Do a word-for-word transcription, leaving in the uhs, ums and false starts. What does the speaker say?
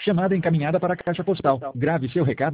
Chamada encaminhada para a caixa postal. Grave seu recado